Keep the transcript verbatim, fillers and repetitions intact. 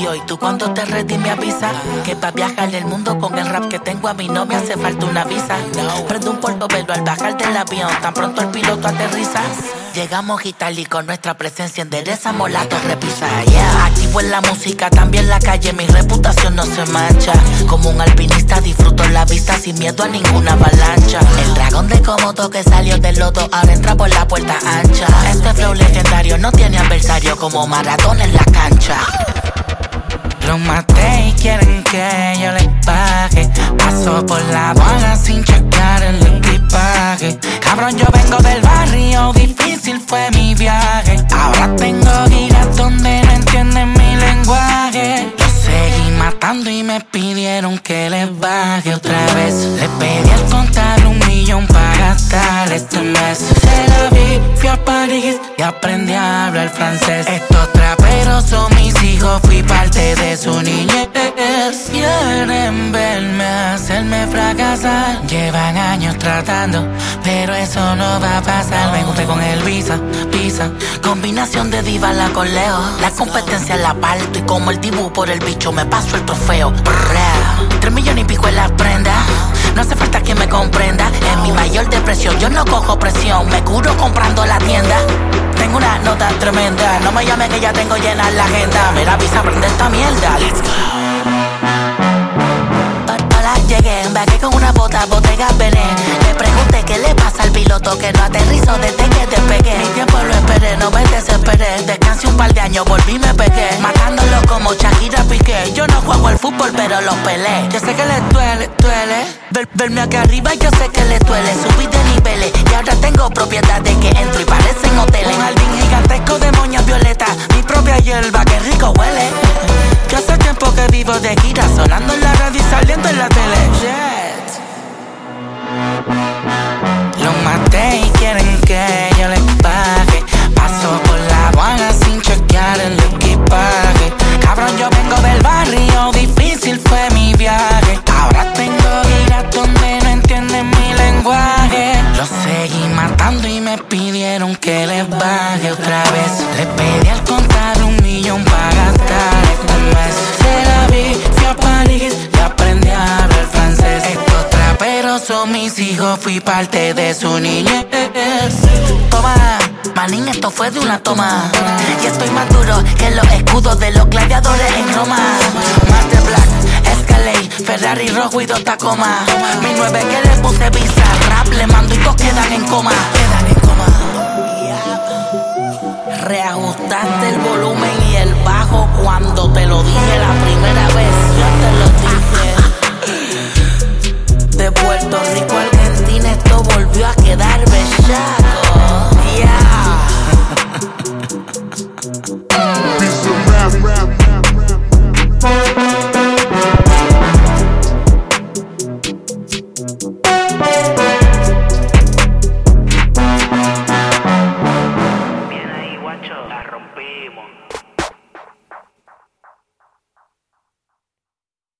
yo. Y tú cuando te ready me avisa que pa' viajar el mundo con el rap que tengo a mí no me hace falta una visa. Prendo un portobelo al bajar del avión, tan pronto el piloto aterriza. Llegamos Italia y con nuestra presencia enderezamos la torre Pisa. Yeah. Activo en la música, también la calle, mi reputación no se mancha. Como un alpinista disfruto la vista sin miedo a ninguna avalancha. El dragón de Komodo que salió del lodo ahora entra por la puerta ancha. Este flow legendario no tiene adversario como Maradona en la cancha. Los maté y quieren que yo les pague. Paso por la aduana sin checar el equipaje. Cabrón, yo vengo del barrio, difícil fue mi viaje. Ahora tengo giras donde no entienden mi lenguaje. Los seguí matando y me pidieron que les baje otra vez. Le pedí al contar un millón para gastar este mes. Se la vi, fui a París y aprendí a hablar francés. Estos traperos son mis hijos, fui parte de su niñez. Quieren verme hacerme fracasar. Llevan años tratando, pero eso no va a pasar. Me junté con el Visa, Visa. Combinación de diva la con Leo. La competencia la parto y como el dibujo por el bicho me paso el trofeo. Brrr. Tres millones y pico en las prendas. No hace falta que me comprenda. En mi mayor depresión yo no cojo presión. Me curo comprando la tienda. Tengo una nota tremenda. No me llamen que ya tengo llena la agenda. Mira, Visa, prende esta mierda. Let's go. Hola, llegué, embarqué con una bota, botega Bené. Le pregunté qué le pasa al piloto que no aterrizó desde que despegué. Mi tiempo lo esperé, no me desesperé. Descansé un par de años, volví y me pegué. Matándolo como Shakira Piqué. Yo no juego al fútbol, pero los peleé. Yo sé que les duele, duele Ver, verme aquí arriba, yo sé que les duele. Subí de niveles y ahora tengo propiedades que entro y parecen hoteles. Un jardín gigantesco de moñas violetas. Mi propia hierba, que rico huele. Yo hace tiempo que vivo de gira, sonando en la radio y saliendo en la tele. Shit. Los maté y quieren que yo les pague. Paso por la aduana sin chequear el equipaje. Cabrón, yo vengo del barrio, difícil fue mi viaje. Ahora tengo giras donde no entienden mi lenguaje. Los seguí matando y me pidieron que les baje otra vez. Les pedí al contar un millón para gastar este mes. Se la vi, fui a París y aprendí a hablar francés. Estos traperos son mis hijos, fui parte de su niñez. Toma, manín, esto fue de una toma. Y estoy más duro que los escudos de los gladiadores en Roma. Más de Black, Escalade, Ferrari rojo y dos Tacoma. Mi nueve que le puse Visa, rap le mando y todos quedan en coma. Quedan en coma. Reajustaste el volumen